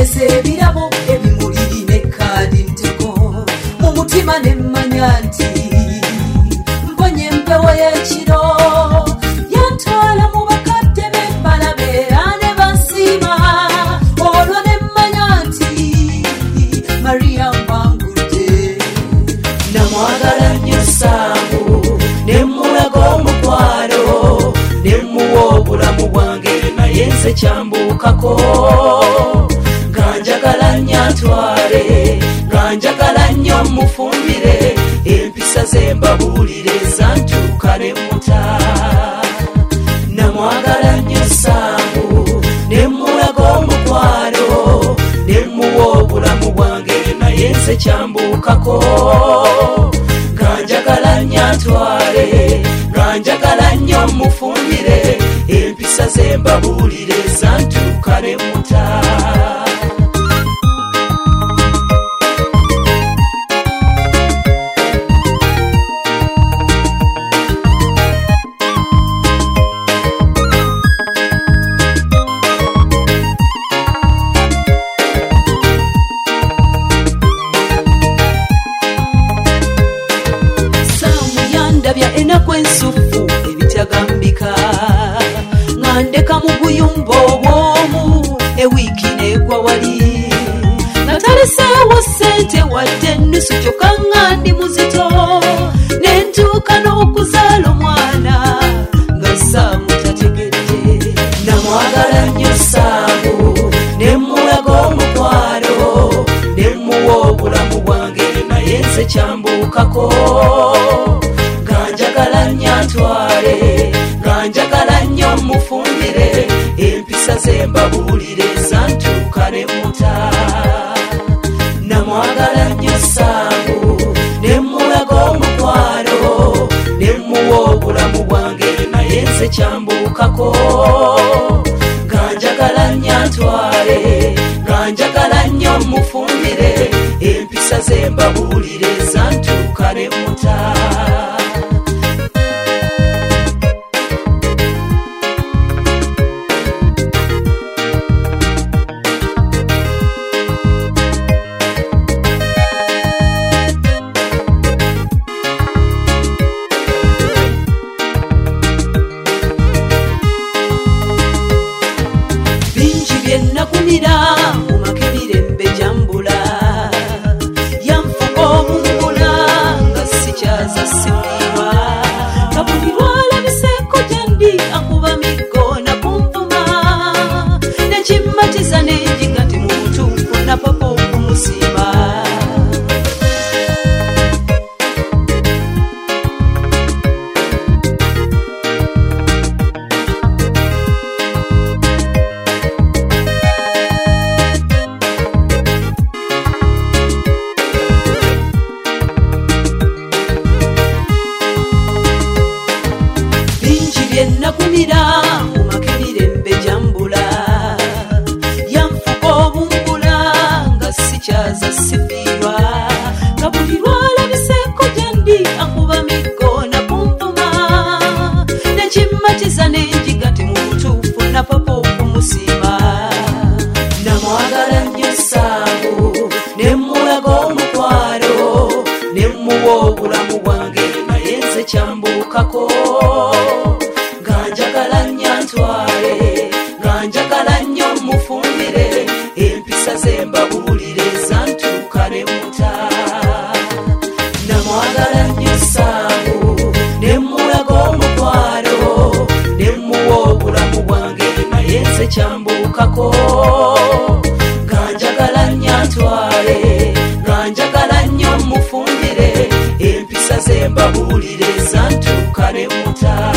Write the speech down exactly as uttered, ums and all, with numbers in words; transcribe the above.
ntegese ebirabo ebimuli ne kadi ntiko mu mutima ne mmanya nti mponye empewo y'ekiro yantwala mu bakadde b'embalabeera ne bansiima olwo ne mmanya nti Maria mbangudde namwagala nnyo Saamu ne mulaga omukwano ne muwa obulamu bwange naye nze kyambuukako nga njagala nnyo antwale nga njagala nnyo mufumbire empisa ze mbabuulire zantuuka ne muta namwagala nnyo Saamu ne mulaga omukwano ne muwa obulamu bwange naye nze kyambuukako nga njagala nnyo antwale nga njagala nnyo mufumbire empisa ze mbabuulire zantuuka ne muta enaku ensufu ebitagambika nga ndeka mu buyumba obwomu ewiiki negwa wali nga taleseewo ssente wadde ennusu kyokka nga ndi muzito nentuuka n'okuzaala omwana nga Saamu tategedde namwagala nnyo Saamu ne mulaga omukwano ne muwa obulamu bwange naye nze kyambuukako njagala nnyo antwale nga njagala nnyo mufumbire empisa ze mbabuulire zantuuka ne muta namwagala nnyo Saamu ne mulaga omukwano ne muwa obulamu bwange naye nze kyambuukako nga njagala nnyo antwale nga njagala nnyo mufumbire empisa ze mbabuulire zantuuka ne muta nakumira mumaka emirembe jambula yanfuka obumbula nga sikyaza simirwa kabulirwala biseko gyendi akuba migo nakunvuma nekimmatiza nenjiga nti mu butuufu napapa okumusiba nakumira mumaka emirembe jambula yanfuka obumbula nga sikyaza sifiirwa kabulirwala biseko gyendi akuba migo nakunvuma nekimmatiza nenjiga nti mu butuufu napapa okumusiba namwagala nnyo Saamu ne mulaga omukwano ne muwa obulamu bwange naye nze kyambuukako njagala nnyo antwale nga njagala nnyo mufumbire empisa ze mbabuulire zantuuka ne muta namwagala nnyo Saamu ne mulaga omukwano ne muwa obulamu bwange naye nze kyambuukako nga njagala nnyo antwale nga njagala nnyo mufumbire empisa ze mbabuulire zantuuka ne muta